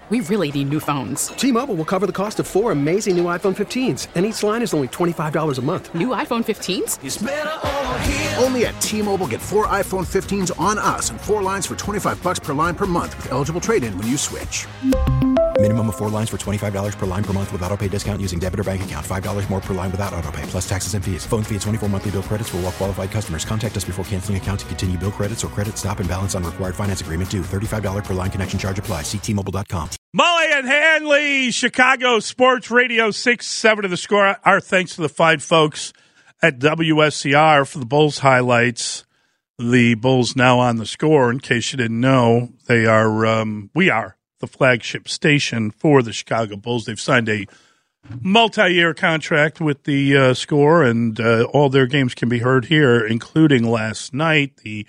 We really need new phones. T-Mobile will cover the cost of 4 amazing new iPhone 15s, and each line is only $25 a month. New iPhone 15s? It's better over here. Only at T-Mobile, get 4 iPhone 15s on us and 4 lines for $25 per line per month with eligible trade-in when you switch. Minimum of 4 lines for $25 per line per month with autopay discount using debit or bank account. $5 more per line without autopay, plus taxes and fees. Phone fee at 24 monthly bill credits for well-qualified customers. Contact us before canceling account to continue bill credits or credit stop and balance on required finance agreement due. $35 per line connection charge applies. See T-Mobile.com. Mully and Hanley, Chicago Sports Radio 6-7 to the score. Our thanks to the fine folks at WSCR for the Bulls highlights. The Bulls now on the score. In case you didn't know, we are the flagship station for the Chicago Bulls. They've signed a multi-year contract with the score, and all their games can be heard here, including last night, the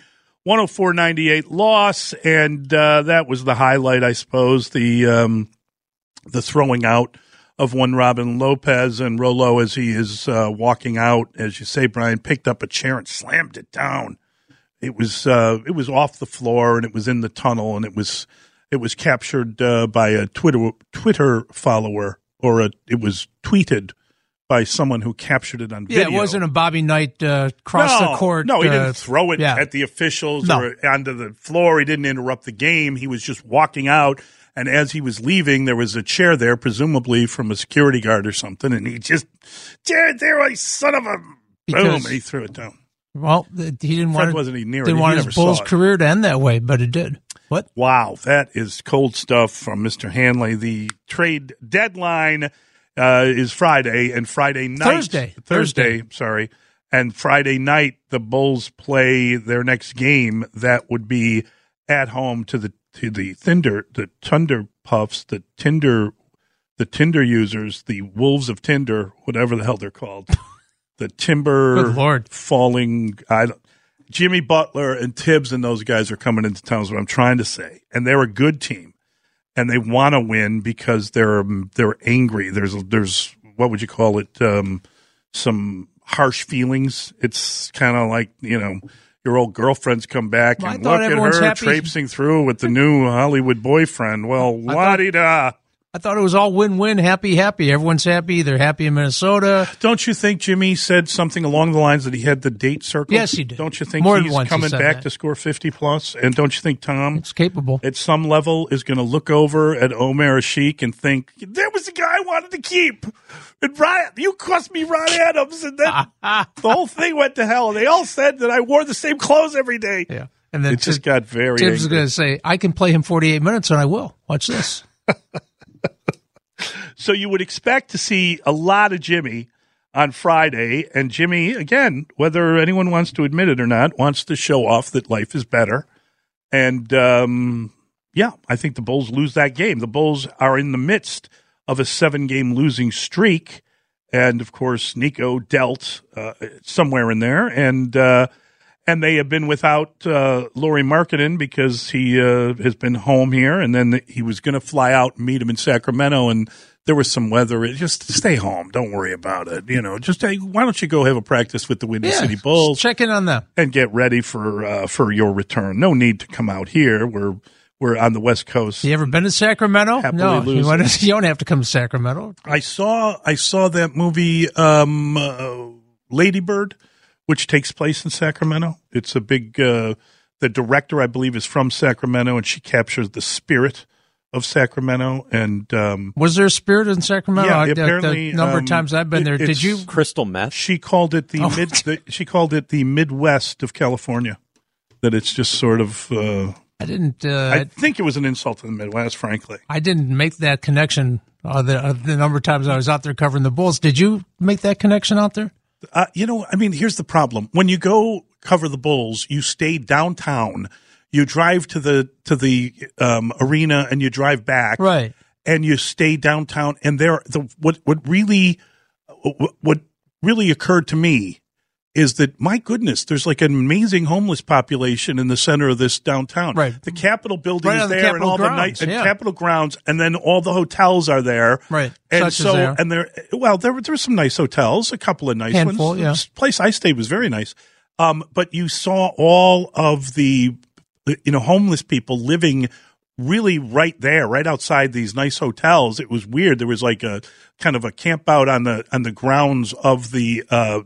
104-98 loss, and that was the highlight, I suppose, the throwing out of one Robin Lopez, and Rolo, as he is walking out, as you say, Brian, picked up a chair and slammed it down. It was off the floor, and it was in the tunnel, and it was captured by a Twitter follower, or it was tweeted by someone who captured it on video. Yeah, it wasn't a Bobby Knight cross the court. No, he didn't throw it at the officials or onto the floor. He didn't interrupt the game. He was just walking out, and as he was leaving, there was a chair there, presumably from a security guard or something, and he just, there, son of a boom, and he threw it down. Well, he didn't want his Bulls career to end that way, but it did. What? Wow, that is cold stuff from Mr. Hanley. The trade deadline is Friday, and Friday night. Thursday, sorry. And Friday night, the Bulls play their next game. That would be at home to the Thunder Puffs, the Tinder users, the Wolves of Tinder, whatever the hell they're called. The Timber Good Lord. Falling. Jimmy Butler and Tibbs and those guys are coming into town is what I'm trying to say. And they're a good team. And they want to win because they're angry. There's what would you call it? Some harsh feelings. It's kind of like, your old girlfriend's come back and look at her traipsing through with the new Hollywood boyfriend. Well, la-di-da. I thought it was all win-win, happy. Everyone's happy. They're happy in Minnesota. Don't you think Jimmy said something along the lines that he had the date circle? Yes, he did. Don't you think he's coming back to score 50-plus? And don't you think Tom, it's capable, at some level, is going to look over at Omer Asik and think, there was a guy I wanted to keep. And Ryan, you cost me Ron Adams. And then the whole thing went to hell. And they all said that I wore the same clothes every day. Yeah. And then it just got very Tibbs angry. is going to say, I can play him 48 minutes, and I will. Watch this. So you would expect to see a lot of Jimmy on Friday. And Jimmy, again, whether anyone wants to admit it or not, wants to show off that life is better. And, I think the Bulls lose that game. The Bulls are in the midst of a 7-game losing streak. And, of course, Nico dealt somewhere in there. And they have been without Lauri Markkanen because he has been home here. And then he was going to fly out and meet him in Sacramento. And there was some weather. Just stay home. Don't worry about it. Just why don't you go have a practice with the Windy City Bulls? Check in on them and get ready for your return. No need to come out here. We're on the West Coast. You ever been to Sacramento? No, you don't have to come to Sacramento. I saw that movie Lady Bird, which takes place in Sacramento. It's a big. The director, I believe, is from Sacramento, and she captures the spirit of Sacramento. And was there a spirit in Sacramento? Yeah, apparently. The number of times I've been there. Did you crystal meth? She called it she called it the Midwest of California. That it's just sort of. I didn't. I think it was an insult to the Midwest, frankly. I didn't make that connection. The number of times I was out there covering the Bulls. Did you make that connection out there? Here's the problem. When you go cover the Bulls, you stay downtown. You drive to the arena and you drive back, right? And you stay downtown. And what really occurred to me is that, my goodness, there's like an amazing homeless population in the center of this downtown. Right. The Capitol building is there, and all grounds, the Capitol grounds, and then all the hotels are there. Right. And there were some nice hotels, a couple of nice ones. Yeah. The place I stayed was very nice. But you saw all of the homeless people living really right there, right outside these nice hotels. It was weird. There was like a kind of a camp out on the grounds of the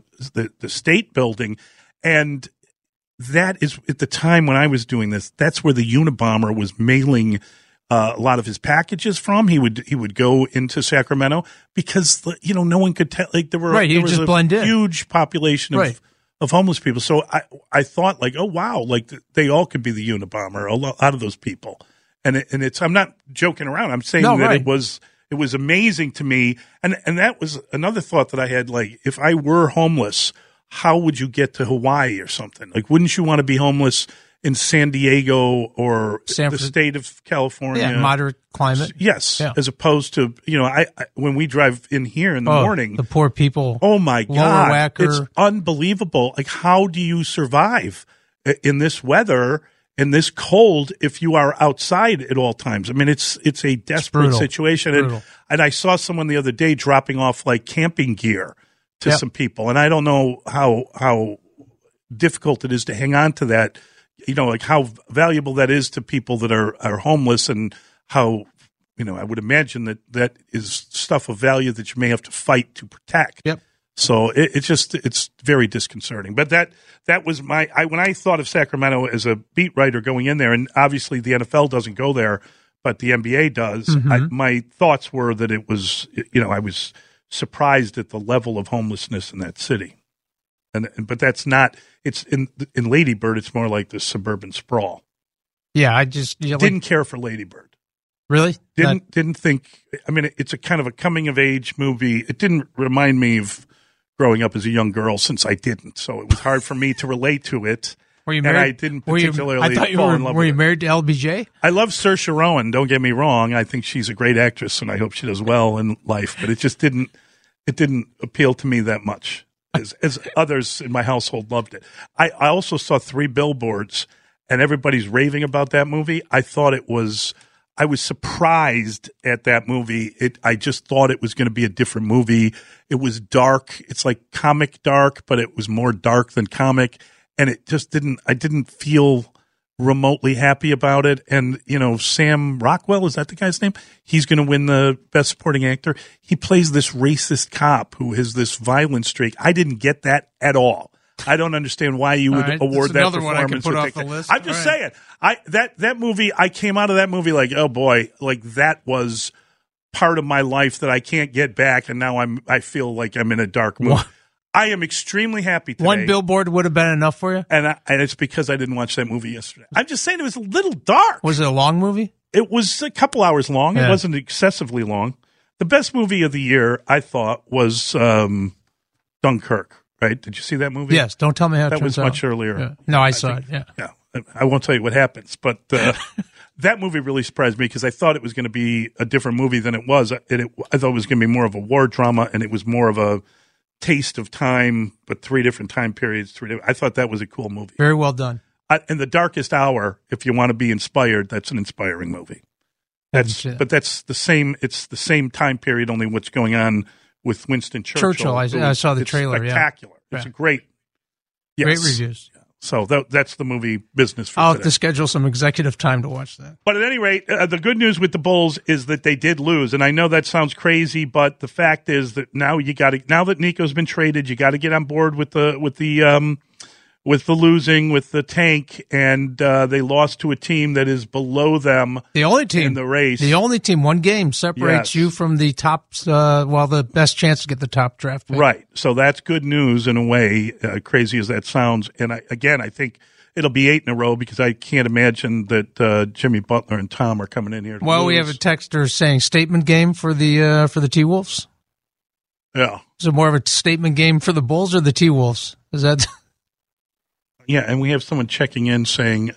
state building, and that is at the time when I was doing this. That's where the Unabomber was mailing a lot of his packages from. He would go into Sacramento because no one could tell. Like there was a blend in. Huge population of homeless people. So I thought like, oh wow, like they all could be the Unabomber. A lot of those people. And it's I'm not joking around. I'm saying it was amazing to me. And that was another thought that I had. Like, if I were homeless, how would you get to Hawaii or something? Like, wouldn't you want to be homeless in San Diego or the state of California? Yeah, moderate climate. Yes, as opposed to I when we drive in here in the morning, the poor people. Oh my God, it's unbelievable. Like, how do you survive in this weather? In this cold, if you are outside at all times. I mean, it's a desperate situation. And I saw someone the other day dropping off like camping gear to some people. And I don't know how difficult it is to hang on to that, like how valuable that is to people that are homeless, and how, I would imagine that is stuff of value that you may have to fight to protect. Yep. So it's very disconcerting. But that was when I thought of Sacramento as a beat writer going in there, and obviously the NFL doesn't go there, but the NBA does. Mm-hmm. My thoughts were that it was, I was surprised at the level of homelessness in that city. But that's not. It's in Lady Bird. It's more like the suburban sprawl. Yeah, I just didn't care for Lady Bird. Really? Didn't think. I mean, it's a kind of a coming of age movie. It didn't remind me of growing up as a young girl, since I didn't. So it was hard for me to relate to it. Were you married? And I didn't particularly fall in love with it. Were you married to LBJ? I love Saoirse Ronan. Don't get me wrong. I think she's a great actress, and I hope she does well in life. But it just didn't appeal to me that much, as others in my household loved it. I also saw 3 Billboards, and everybody's raving about that movie. I was surprised at that movie. I just thought it was going to be a different movie. It was dark. It's like comic dark, but it was more dark than comic. And it just I didn't feel remotely happy about it. And, Sam Rockwell, is that the guy's name? He's going to win the Best Supporting Actor. He plays this racist cop who has this violent streak. I didn't get that at all. I don't understand why you would award that performance. One I can put off the list. I'm just saying. That movie, I came out of that movie like, oh boy, like that was part of my life that I can't get back, and now I feel like I'm in a dark mood. I am extremely happy today. 1 Billboard would have been enough for you? And it's because I didn't watch that movie yesterday. I'm just saying it was a little dark. Was it a long movie? It was a couple hours long. Yeah. It wasn't excessively long. The best movie of the year, I thought, was Dunkirk. Right? Did you see that movie? Yes. Don't tell me how it turns out. That was much earlier. Yeah. No, I saw it. Yeah. Yeah. I won't tell you what happens, but that movie really surprised me because I thought it was going to be a different movie than it was. I thought it was going to be more of a war drama, and it was more of a taste of time, but 3 different time periods. I thought that was a cool movie. Very well done. In The Darkest Hour, if you want to be inspired, that's an inspiring movie. But that's the same. It's the same time period, only what's going on with Winston Churchill. I saw the trailer. Spectacular. Yeah. It's a great reviews. So that's the movie business for I'll today. have to schedule some executive time to watch that. But at any rate, the good news with the Bulls is that they did lose, and I know that sounds crazy, but the fact is that now that Nico's been traded, you got to get on board with the losing, with the tank, and they lost to a team that is below them. The only team in the race. The only team. 1 game separates you from the top. The best chance to get the top draft pick. Right. So that's good news in a way. Crazy as that sounds, and I think it'll be 8 in a row because I can't imagine that Jimmy Butler and Tom are coming in here. Well, we have a texter saying statement game for the T-Wolves. Yeah. Is it more of a statement game for the Bulls or the T-Wolves? Is that? Yeah, and we have someone checking in saying,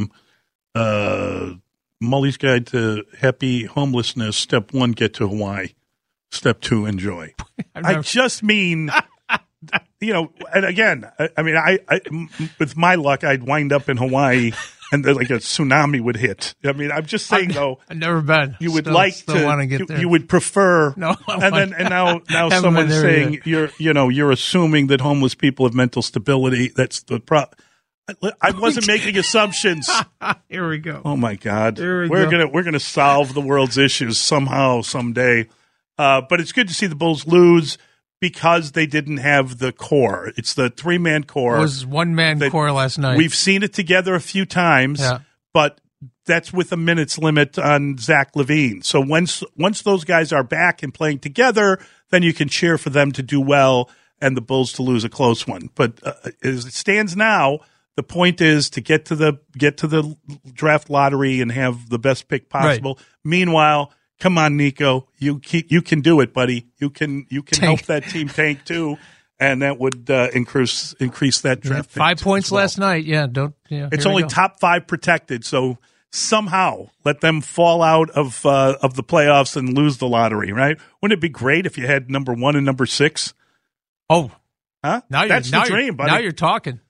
Mully's Guide to Happy Homelessness, Step 1, get to Hawaii. Step 2, enjoy. I just mean, and again, I with my luck, I'd wind up in Hawaii and like a tsunami would hit. I mean, I'm just saying, though. I've never been. You would want to get there. You would prefer. No, and now someone's saying you're assuming that homeless people have mental stability. That's the problem. I wasn't making assumptions. Here we go. Oh my God, Here we we're go. gonna solve the world's issues somehow, someday. But it's good to see the Bulls lose because they didn't have the core. It's the 3-man core. It was one-man core last night. We've seen it together a few times, but that's with a minutes limit on Zach LaVine. So once those guys are back and playing together, then you can cheer for them to do well and the Bulls to lose a close one. But as it stands now, the point is to get to the draft lottery and have the best pick possible. Right. Meanwhile, come on, Nico, you can do it, buddy. You can help that team tank too, and that would increase that draft. 5 points last night. Yeah, it's only top 5 protected, so somehow let them fall out of the playoffs and lose the lottery. Right? Wouldn't it be great if you had number 1 and number 6? Oh, huh? That's the dream, buddy. Now you're talking.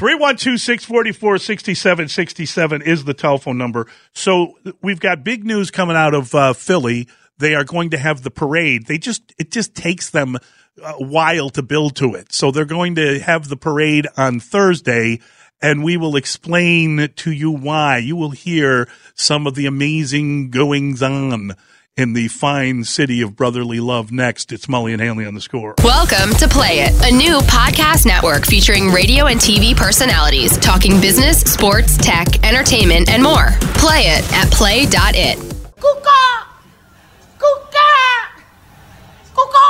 312-644-6767 is the telephone number. So we've got big news coming out of Philly. They are going to have the parade. It just takes them a while to build to it. So they're going to have the parade on Thursday, and we will explain to you why. You will hear some of the amazing goings-on in the fine city of brotherly love next. It's Mully and Hanley on The Score. Welcome to Play It, a new podcast network featuring radio and TV personalities talking business, sports, tech, entertainment, and more. Play it at play.it. Kuka! Kuka! Kuka!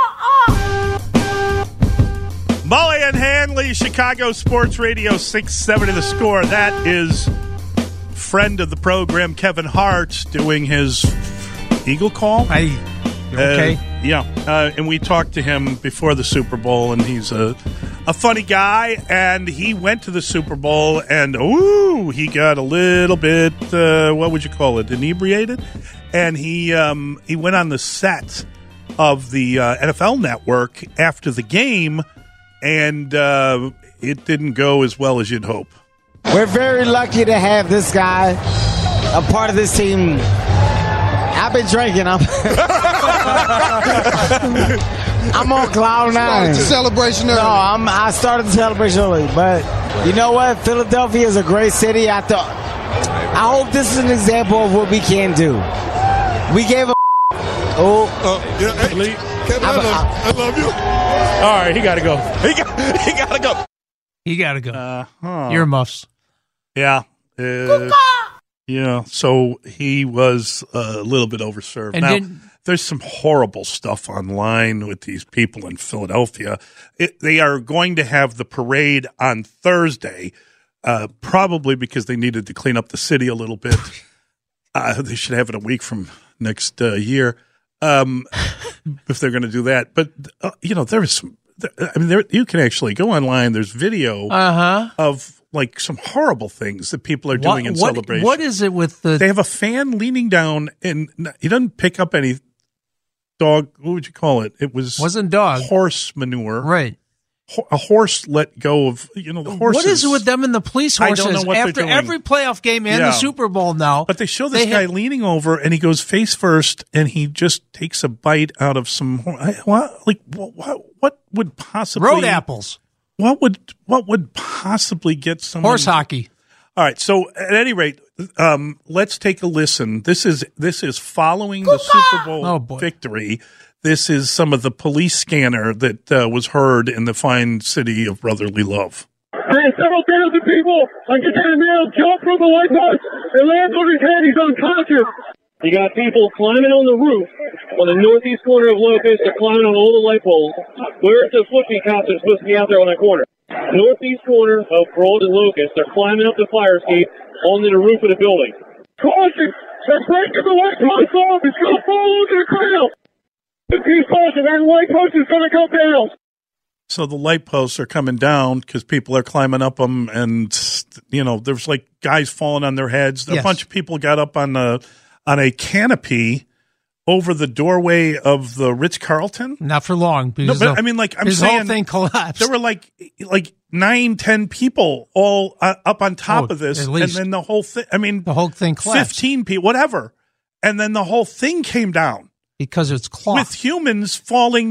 Mully and Hanley, Chicago Sports Radio 670 The Score. That is friend of the program, Kevin Hart, doing his Eagle call. Okay. And we talked to him before the Super Bowl, and he's a funny guy, and he went to the Super Bowl, and he got a little bit, what would you call it, inebriated? And he went on the set of the NFL Network after the game, and it didn't go as well as you'd hope. We're very lucky to have this guy a part of this team. I've been drinking. I'm on cloud nine. Celebration early. No, I started the celebration early. But you know what? Philadelphia is a great city. I hope this is an example of what we can do. We gave a Kevin, I love you. All right, he got to go. He got to go. You got to go. Earmuffs. Yeah. Yeah, so he was a little bit overserved. Now, there's some horrible stuff online with these people in Philadelphia. They are going to have the parade on Thursday, probably because they needed to clean up the city a little bit. They should have it a week from next year if they're going to do that. But, there is some – you can actually go online. There's video of – like some horrible things that people are doing in celebration. What is it with the? They have a fan leaning down, and he doesn't pick up any dog. What would you call it? It wasn't dog. Horse manure, right? A horse let go of the horses. What is it with them and the police horses? I don't know what After they're doing. every playoff game and the Super Bowl now, but they show this guy leaning over, and he goes face first, and he just takes a bite out of some. What would possibly road apples? What would possibly get someone horse hockey? All right. So at any rate, let's take a listen. This is following the Super Bowl victory. This is some of the police scanner that was heard in the fine city of brotherly love. Several thousand people on Katana Mill jumped from the light post and landed on his head. He's unconscious. You got people climbing on the roof on the northeast corner of Locust. They're climbing on all the light poles. Where's the foot-feet cops that are supposed to be out there on that corner? Northeast corner of Broad and Locust. They're climbing up the fire escape onto the roof of the building. Caution! They're breaking the light post off. It's going to fall over the ground. Keep caution. That light post is going to come down. So the light posts are coming down because people are climbing up them, and there's like guys falling on their heads. A bunch of people got up on a canopy over the doorway of the Ritz-Carlton. Not for long. No, but I'm his saying whole thing collapsed. There were like 9-10 people all up on top of this, and then the whole thing. The whole thing collapsed. 15 people, whatever, and then the whole thing came down because it's cloth with humans falling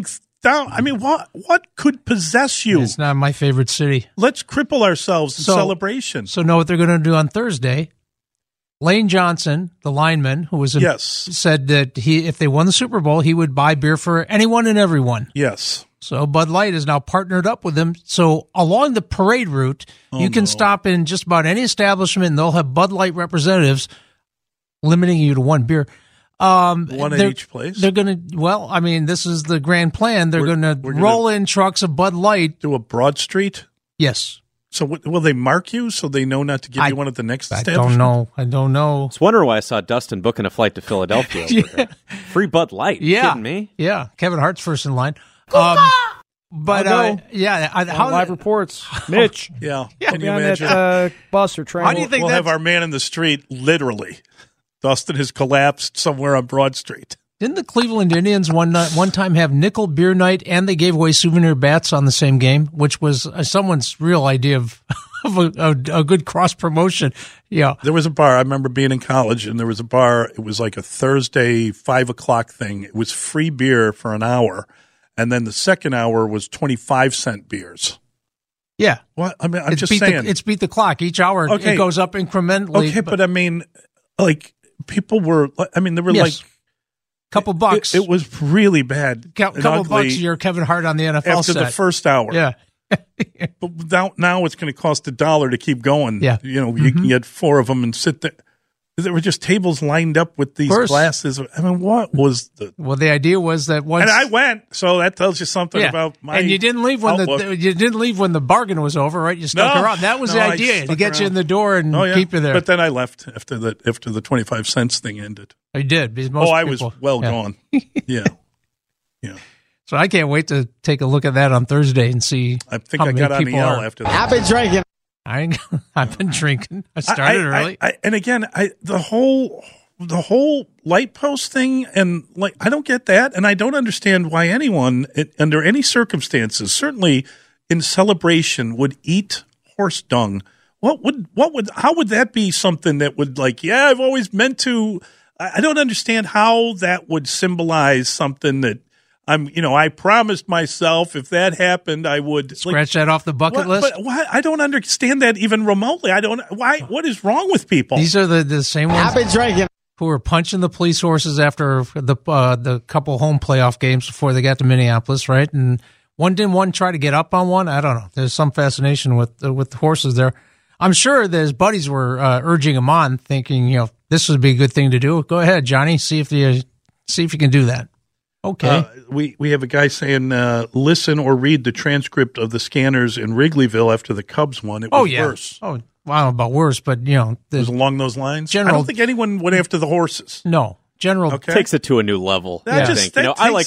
down. I mean, what could possess you? It's not my favorite city. Let's cripple ourselves in celebration. So know what they're going to do on Thursday. Lane Johnson, the lineman, who was said that if they won the Super Bowl, he would buy beer for anyone and everyone. Yes. So Bud Light is now partnered up with them. So along the parade route, you can stop in just about any establishment, and they'll have Bud Light representatives limiting you to one beer. One at each place? They're going to, well, I mean, this is the grand plan. They're going to roll in trucks of Bud Light. Do a Broad Street? Yes. So will they mark you so they know not to give you one at the next establishment? I don't know. It's wondering why I saw Dustin booking a flight to Philadelphia. Over Free Bud Light. Yeah. Kidding me? Yeah. Kevin Hart's first in line. But live reports. Mitch. Yeah. Can you imagine? That bus or train. How do you think we'll have our man in the street, literally. Dustin has collapsed somewhere on Broad Street. Didn't the Cleveland Indians one time have nickel beer night, and they gave away souvenir bats on the same game, which was someone's real idea of a good cross promotion? Yeah, there was a bar. I remember being in college, and there was a bar. It was like a Thursday 5:00 thing. It was free beer for an hour, and then the second hour was 25-cent beers. Yeah, what? I mean, I'm just saying it's beat the clock. Each hour it goes up incrementally. Okay, but I mean, like people were. I mean, there were like. Couple bucks. It was really bad. Couple bucks. You're Kevin Hart on the NFL after the first hour. Yeah. But now it's going to cost $1 to keep going. Yeah. You know, you can get 4 of them and sit there. There were just tables lined up with these glasses. I mean, what was the? Well, the idea was that once, and I went, so that tells you something about my. And you didn't leave when the bargain was over, right? You stuck around. That was the idea, to get you in the door and keep you there. But then I left after the 25 cents thing ended. I did. Because most I was gone. Yeah. Yeah. So I can't wait to take a look at that on Thursday and see. I think I got on the L after that. I've been drinking. I've been drinking. I started early. And again, the whole light post thing, and like I don't get that, and I don't understand why anyone under any circumstances, certainly in celebration, would eat horse dung. How would that be something that would I've always meant to. I don't understand how that would symbolize something that. I promised myself if that happened, I would scratch that off the bucket list. But why? I don't understand that even remotely. Why? What is wrong with people? These are the same ones. I've been drinking. Who were punching the police horses after the couple home playoff games before they got to Minneapolis, right? And one try to get up on one. I don't know. There's some fascination with the horses there. I'm sure that his buddies were urging him on, thinking, this would be a good thing to do. Go ahead, Johnny. See if you can do that. Okay. We have a guy saying, listen or read the transcript of the Scanners in Wrigleyville after the Cubs won. It was worse. Oh, well, I don't know about worse, but, it was along those lines. I don't think anyone went after the horses. No. Takes it to a new level. I think. I like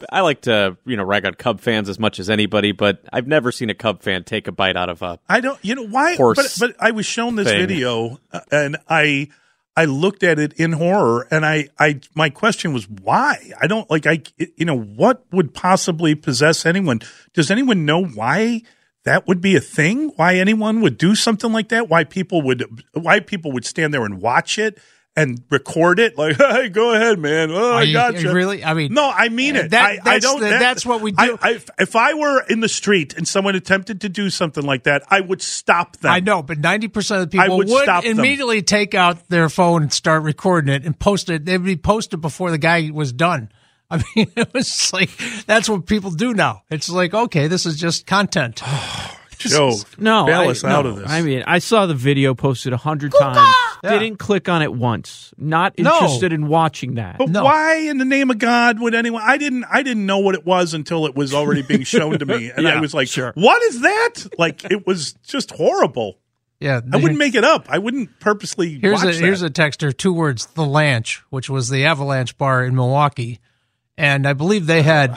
to rag on Cub fans as much as anybody, but I've never seen a Cub fan take a bite out of a why? Horse but I was shown this video and I looked at it in horror, and my question was why? I don't what would possibly possess anyone? Does anyone know why that would be a thing? Why anyone would do something like that? Why people would stand there and watch it and record it? Like, hey, go ahead, man. Oh, I got you. Really? I mean, no, I mean it. That's what we do. If I were in the street and someone attempted to do something like that, I would stop them. I know, but 90% of the people would immediately take out their phone and start recording it and post it. They'd be posted before the guy was done. I mean, it was that's what people do now. It's okay, this is just content. Joe, bail us out of this. I mean, I saw the video posted 100 times. Yeah. Didn't click on it once. Not interested in watching that. But why, in the name of God, would anyone? I didn't know what it was until it was already being shown to me, and I was like, sure. "What is that?" It was just horrible. Yeah, I wouldn't make it up. I wouldn't purposely. Here's a texter. 2 words: The Lanch, which was the Avalanche bar in Milwaukee, and I believe they had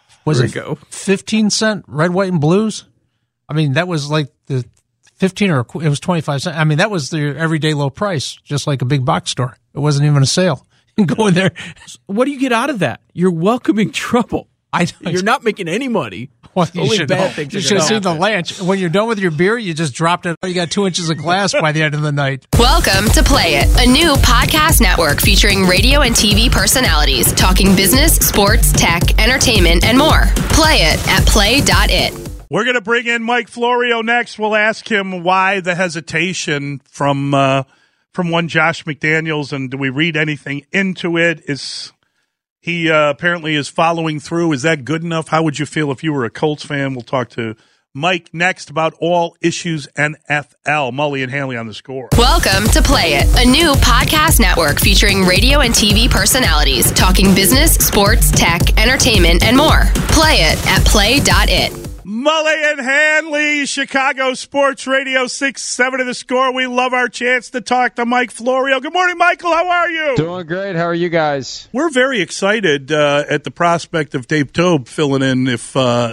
15-cent red, white, and blues. I mean, that was like the 15 or it was 25 cents. I mean, that was their everyday low price, just like a big box store. It wasn't even a sale. You go in there. What do you get out of that? You're welcoming trouble. You're not making any money. Well, you should have seen the Lanch. When you're done with your beer, you just dropped it. You got 2 inches of glass by the end of the night. Welcome to Play It, a new podcast network featuring radio and TV personalities talking business, sports, tech, entertainment, and more. Play it at play.it. We're going to bring in Mike Florio next. We'll ask him why the hesitation from one Josh McDaniels, and do we read anything into it? Is he apparently is following through? Is that good enough? How would you feel if you were a Colts fan? We'll talk to Mike next about all issues NFL. Mully and Hanley on The Score. Welcome to Play It, a new podcast network featuring radio and TV personalities talking business, sports, tech, entertainment, and more. Play it at play.it. Mully and Hanley, Chicago Sports Radio 6-7 of The Score. We love our chance to talk to Mike Florio. Good morning, Michael. How are you? Doing great. How are you guys? We're very excited at the prospect of Dave Toub filling in if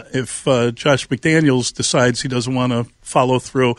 Josh McDaniels decides he doesn't want to follow through.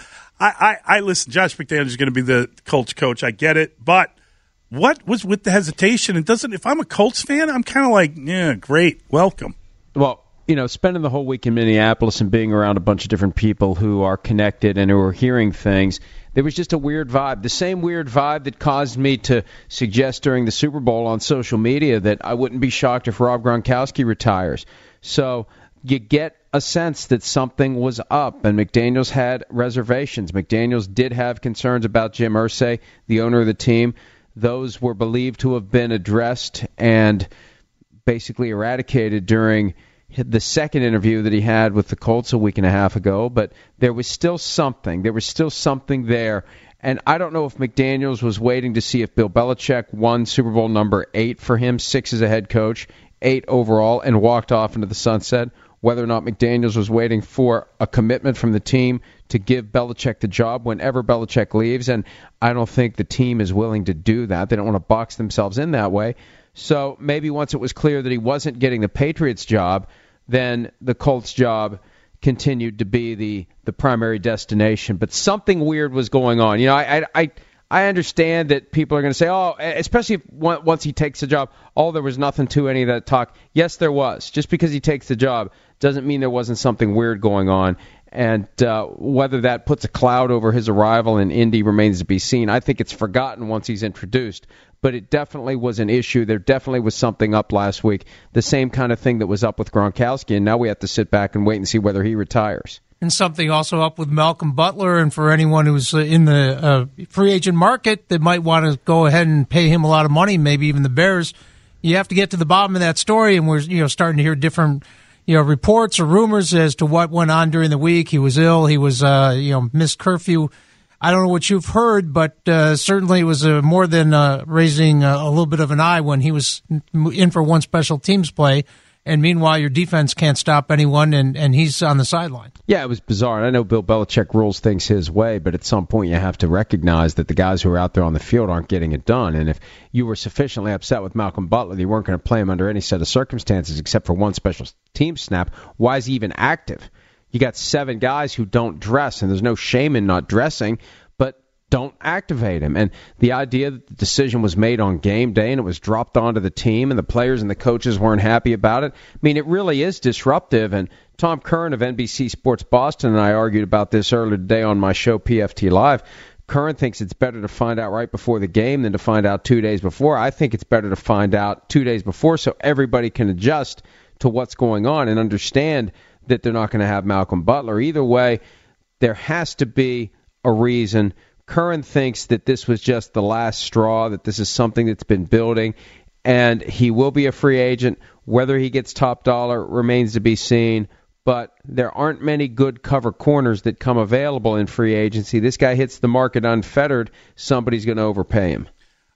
I listen, Josh McDaniels is going to be the Colts coach. I get it. But what was with the hesitation? If I'm a Colts fan, I'm kind of like, yeah, great. Welcome. Well, spending the whole week in Minneapolis and being around a bunch of different people who are connected and who are hearing things, there was just a weird vibe. The same weird vibe that caused me to suggest during the Super Bowl on social media that I wouldn't be shocked if Rob Gronkowski retires. So you get a sense that something was up, and McDaniels had reservations. McDaniels did have concerns about Jim Irsay, the owner of the team. Those were believed to have been addressed and basically eradicated during the second interview that he had with the Colts a week and a half ago, but there was still something. There was still something there. And I don't know if McDaniels was waiting to see if Bill Belichick won Super Bowl number 8 for him, 6 as a head coach, 8 overall, and walked off into the sunset, whether or not McDaniels was waiting for a commitment from the team to give Belichick the job whenever Belichick leaves. And I don't think the team is willing to do that. They don't want to box themselves in that way. So maybe once it was clear that he wasn't getting the Patriots job, then the Colts job continued to be the primary destination. But something weird was going on. I understand that people are going to say, especially if once he takes the job, there was nothing to any of that talk. Yes, there was. Just because he takes the job doesn't mean there wasn't something weird going on. And whether that puts a cloud over his arrival in Indy remains to be seen. I think it's forgotten once he's introduced. But it definitely was an issue. There definitely was something up last week. The same kind of thing that was up with Gronkowski, and now we have to sit back and wait and see whether he retires. And something also up with Malcolm Butler, and for anyone who's in the free agent market that might want to go ahead and pay him a lot of money, maybe even the Bears, you have to get to the bottom of that story, and we're starting to hear different reports or rumors as to what went on during the week. He was ill. He was missed curfew. I don't know what you've heard, but certainly it was more than raising a little bit of an eye when he was in for one special teams play. And meanwhile, your defense can't stop anyone, and he's on the sideline. Yeah, it was bizarre. I know Bill Belichick rules things his way, but at some point you have to recognize that the guys who are out there on the field aren't getting it done. And if you were sufficiently upset with Malcolm Butler that you weren't going to play him under any set of circumstances except for one special team snap, why is he even active? You got 7 guys who don't dress, and there's no shame in not dressing, but don't activate him. And the idea that the decision was made on game day and it was dropped onto the team and the players and the coaches weren't happy about it, I mean, it really is disruptive. And Tom Curran of NBC Sports Boston and I argued about this earlier today on my show, PFT Live. Curran thinks it's better to find out right before the game than to find out 2 days before. I think it's better to find out 2 days before so everybody can adjust to what's going on and understand that they're not going to have Malcolm Butler. Either way, there has to be a reason. Curran thinks that this was just the last straw, that this is something that's been building, and he will be a free agent. Whether he gets top dollar remains to be seen, but there aren't many good cover corners that come available in free agency. This guy hits the market unfettered, somebody's going to overpay him.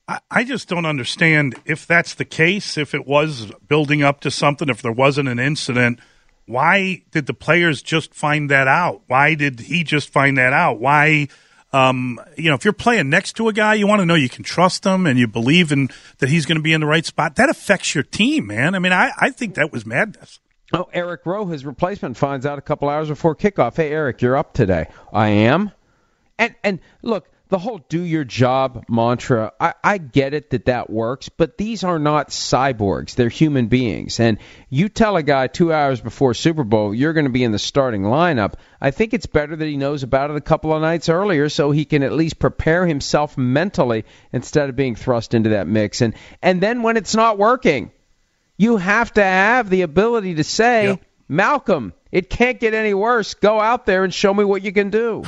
I just don't understand if that's the case, if it was building up to something, if there wasn't an incident. Why did the players just find that out? Why did he just find that out? Why, if you're playing next to a guy, you want to know you can trust him and you believe in that he's going to be in the right spot. That affects your team, man. I mean, I think that was madness. Oh, Eric Rowe, his replacement, finds out a couple hours before kickoff. Hey, Eric, you're up today. I am. And look, the whole do your job mantra, I get it that works, but these are not cyborgs. They're human beings. And you tell a guy 2 hours before Super Bowl you're going to be in the starting lineup, I think it's better that he knows about it a couple of nights earlier so he can at least prepare himself mentally instead of being thrust into that mix. And then when it's not working, you have to have the ability to say, Malcolm, it can't get any worse. Go out there and show me what you can do.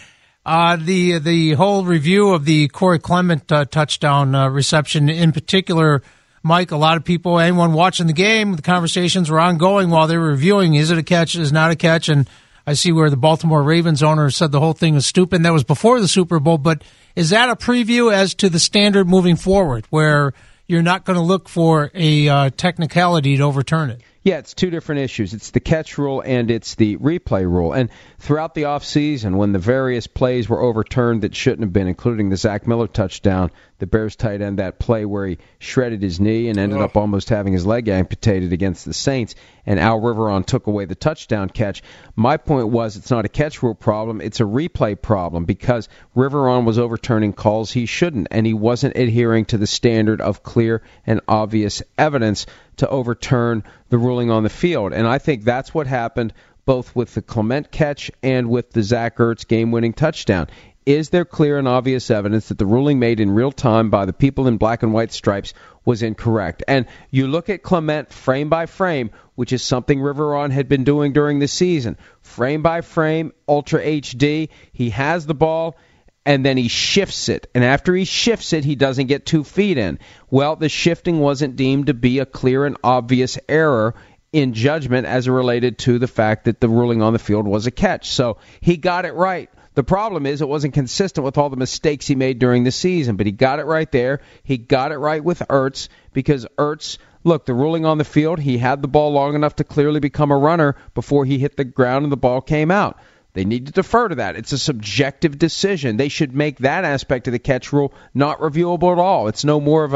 The whole review of the Corey Clement touchdown reception in particular, Mike, a lot of people, anyone watching the game, the conversations were ongoing while they were reviewing. Is it a catch? Is it not a catch? And I see where the Baltimore Ravens owner said the whole thing was stupid. That was before the Super Bowl. But is that a preview as to the standard moving forward where you're not going to look for a technicality to overturn it? Yeah, it's two different issues. It's the catch rule and it's the replay rule. And throughout the offseason, when the various plays were overturned that shouldn't have been, including the Zach Miller touchdown, the Bears tight end, that play where he shredded his knee and ended up almost having his leg amputated against the Saints, and Al Riveron took away the touchdown catch. My point was it's not a catch rule problem, it's a replay problem because Riveron was overturning calls he shouldn't, and he wasn't adhering to the standard of clear and obvious evidence to overturn the ruling on the field. And I think that's what happened both with the Clement catch and with the Zach Ertz game-winning touchdown. Is there clear and obvious evidence that the ruling made in real time by the people in black and white stripes was incorrect? And you look at Clement frame by frame, which is something Riveron had been doing during the season. Frame by frame, Ultra HD, he has the ball, and then he shifts it. And after he shifts it, he doesn't get 2 feet in. Well, the shifting wasn't deemed to be a clear and obvious error in judgment as it related to the fact that the ruling on the field was a catch. So he got it right. The problem is it wasn't consistent with all the mistakes he made during the season, but he got it right there. He got it right with Ertz because Ertz, look, the ruling on the field, he had the ball long enough to clearly become a runner before he hit the ground and the ball came out. They need to defer to that. It's a subjective decision. They should make that aspect of the catch rule not reviewable at all. It's no more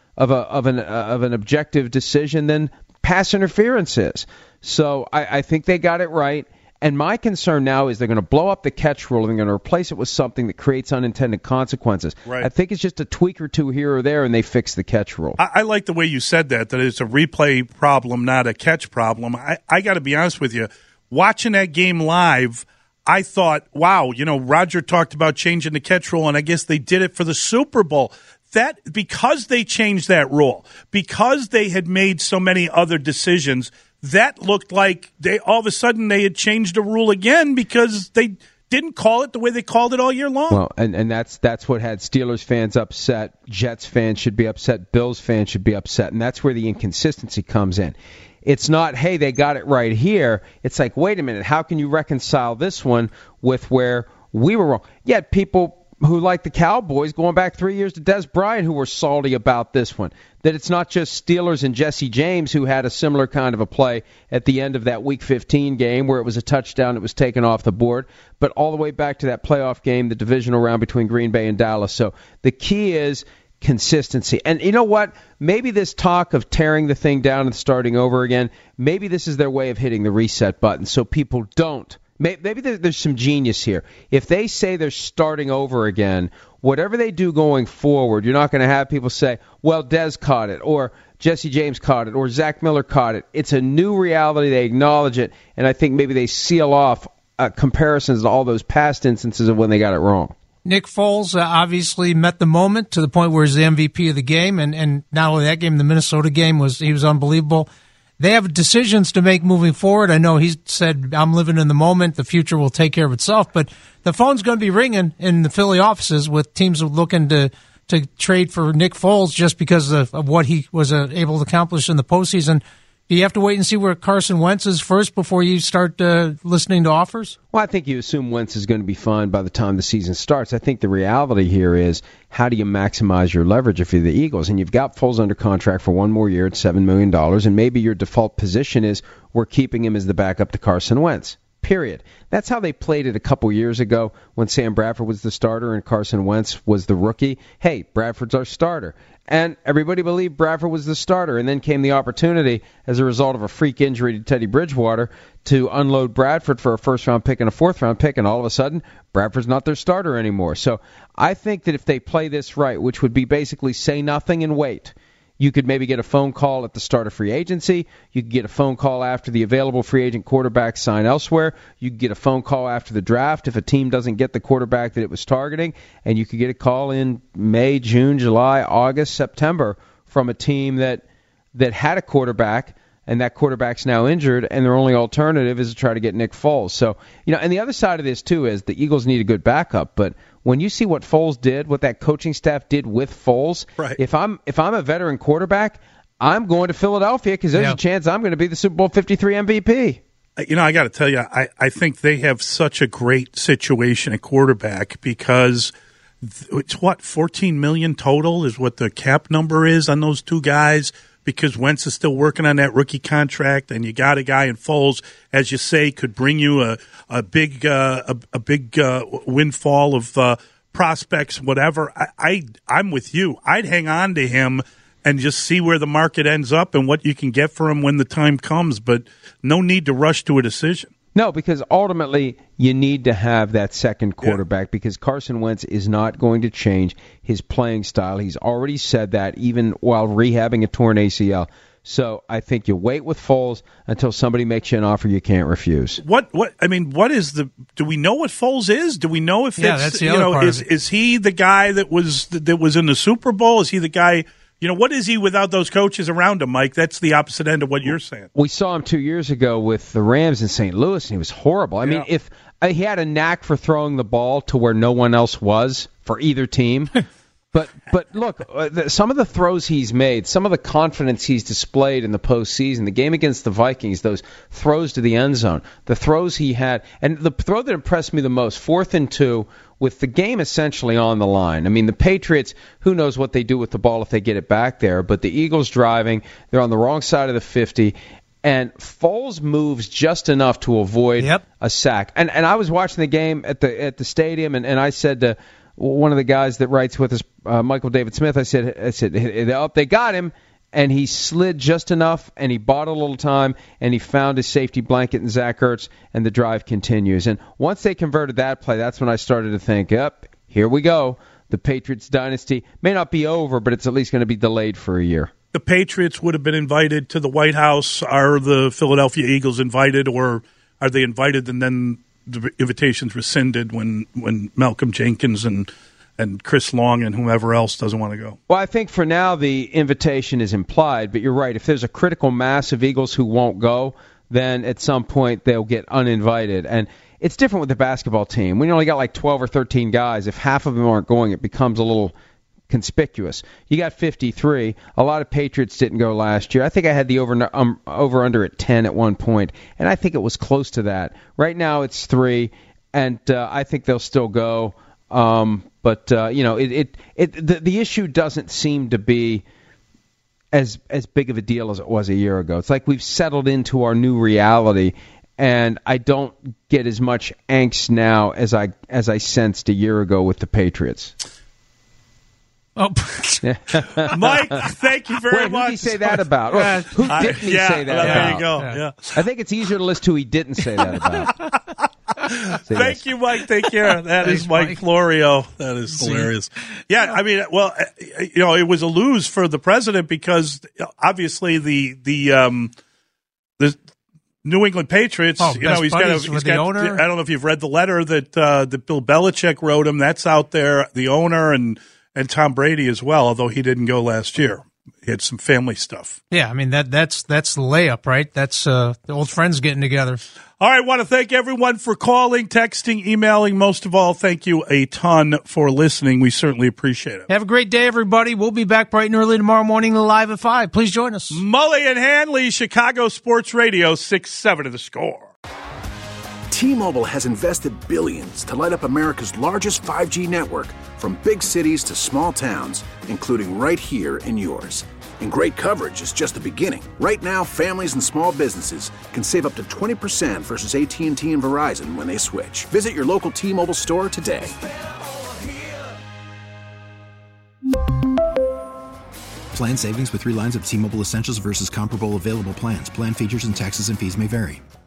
of an objective decision than pass interference is. So I think they got it right. And my concern now is they're going to blow up the catch rule and they're going to replace it with something that creates unintended consequences. Right. I think it's just a tweak or two here or there, and they fix the catch rule. I like the way you said that it's a replay problem, not a catch problem. I got to be honest with you. Watching that game live, I thought, wow, Roger talked about changing the catch rule, and I guess they did it for the Super Bowl. That because they changed that rule, because they had made so many other decisions, that looked like they all of a sudden they had changed the rule again because they didn't call it the way they called it all year long. Well, and that's what had Steelers fans upset. Jets fans should be upset. Bills fans should be upset, and that's where the inconsistency comes in. It's not, hey, they got it right here. It's like, wait a minute, how can you reconcile this one with where we were wrong? Yet people who like the Cowboys, going back 3 years to Des Bryant, who were salty about this one. That it's not just Steelers and Jesse James who had a similar kind of a play at the end of that Week 15 game where it was a touchdown that was taken off the board, but all the way back to that playoff game, the divisional round between Green Bay and Dallas. So the key is consistency. And you know what? Maybe this talk of tearing the thing down and starting over again, maybe this is their way of hitting the reset button so people don't. Maybe there's some genius here. If they say they're starting over again, whatever they do going forward, you're not going to have people say, well, Dez caught it, or Jesse James caught it, or Zach Miller caught it. It's a new reality. They acknowledge it, and I think maybe they seal off comparisons to all those past instances of when they got it wrong. Nick Foles obviously met the moment to the point where he's the MVP of the game, and not only that game, the Minnesota game, he was unbelievable. They have decisions to make moving forward. I know he said, I'm living in the moment. The future will take care of itself. But the phone's going to be ringing in the Philly offices with teams looking to trade for Nick Foles just because of what he was able to accomplish in the postseason. Do you have to wait and see where Carson Wentz is first before you start listening to offers? Well, I think you assume Wentz is going to be fine by the time the season starts. I think the reality here is how do you maximize your leverage if you're the Eagles? And you've got Foles under contract for one more year at $7 million, and maybe your default position is we're keeping him as the backup to Carson Wentz. period. That's how they played it a couple years ago when Sam Bradford was the starter and Carson Wentz was the rookie. Hey, Bradford's our starter. And everybody believed Bradford was the starter, and then came the opportunity as a result of a freak injury to Teddy Bridgewater to unload Bradford for a first-round pick and a fourth-round pick, and all of a sudden, Bradford's not their starter anymore. So I think that if they play this right, which would be basically say nothing and wait, you could maybe get a phone call at the start of free agency. You could get a phone call after the available free agent quarterbacks sign elsewhere. You could get a phone call after the draft if a team doesn't get the quarterback that it was targeting. And you could get a call in May, June, July, August, September from a team that had a quarterback, and that quarterback's now injured, and their only alternative is to try to get Nick Foles. So, and the other side of this, too, is the Eagles need a good backup. But when you see what Foles did, what that coaching staff did with Foles, right. If I'm a veteran quarterback, I'm going to Philadelphia because there's a chance I'm going to be the Super Bowl 53 MVP. I got to tell you, I think they have such a great situation at quarterback because it's $14 million total is what the cap number is on those two guys. Because Wentz is still working on that rookie contract, and you got a guy in Foles, as you say, could bring you a big windfall of prospects, whatever. I'm with you. I'd hang on to him and just see where the market ends up and what you can get for him when the time comes. But no need to rush to a decision. No, because ultimately you need to have that second quarterback because Carson Wentz is not going to change his playing style. He's already said that even while rehabbing a torn ACL. So I think you wait with Foles until somebody makes you an offer you can't refuse. What is do we know what Foles is? Do we know if that's the other part is he the guy that was in the Super Bowl? Is he the guy? What is he without those coaches around him, Mike? That's the opposite end of what you're saying. We saw him 2 years ago with the Rams in St. Louis, and he was horrible. I mean, if he had a knack for throwing the ball to where no one else was for either team. But look, some of the throws he's made, some of the confidence he's displayed in the postseason, the game against the Vikings, those throws to the end zone, the throws he had, and the throw that impressed me the most, 4th and 2, with the game essentially on the line. I mean, the Patriots, who knows what they do with the ball if they get it back there, but the Eagles driving, they're on the wrong side of the 50, and Foles moves just enough to avoid a sack. And I was watching the game at the stadium, and I said to one of the guys that writes with us, Michael David Smith, I said, they got him, and he slid just enough, and he bought a little time, and he found his safety blanket in Zach Ertz, and the drive continues. And once they converted that play, that's when I started to think, here we go. The Patriots dynasty may not be over, but it's at least going to be delayed for a year. The Patriots would have been invited to the White House. Are the Philadelphia Eagles invited, or are they invited and then the invitation's rescinded when Malcolm Jenkins and Chris Long and whomever else doesn't want to go? Well, I think for now the invitation is implied, but you're right. If there's a critical mass of Eagles who won't go, then at some point they'll get uninvited. And it's different with the basketball team. When you only got like 12 or 13 guys, if half of them aren't going, it becomes a little conspicuous. You got 53. A lot of Patriots didn't go last year. I think I had the over-under at 10 at one point, and I think it was close to that. Right now it's 3, and I think they'll still go. But the issue doesn't seem to be as big of a deal as it was a year ago. It's like we've settled into our new reality, and I don't get as much angst now as I sensed a year ago with the Patriots. Oh, Mike, thank you very much. Who did he say that about? Who didn't he say that about? There you go. Yeah. I think it's easier to list who he didn't say that about. Thank you, Mike. Take care. That is Mike Florio. That is hilarious. Yeah, I mean, well, it was a lose for the president because obviously the New England Patriots. He's got the owner. I don't know if you've read the letter that Bill Belichick wrote him. That's out there. The owner and Tom Brady as well, although he didn't go last year. He had some family stuff. Yeah, I mean, that's the layup, right? That's the old friends getting together. All right, I want to thank everyone for calling, texting, emailing. Most of all, thank you a ton for listening. We certainly appreciate it. Have a great day, everybody. We'll be back bright and early tomorrow morning live at 5. Please join us. Mully and Hanley, Chicago Sports Radio, 6-7 to the score. T-Mobile has invested billions to light up America's largest 5G network, from big cities to small towns, including right here in yours. And great coverage is just the beginning. Right now, families and small businesses can save up to 20% versus AT&T and Verizon when they switch. Visit your local T-Mobile store today. Plan savings with 3 lines of T-Mobile Essentials versus comparable available plans. Plan features and taxes and fees may vary.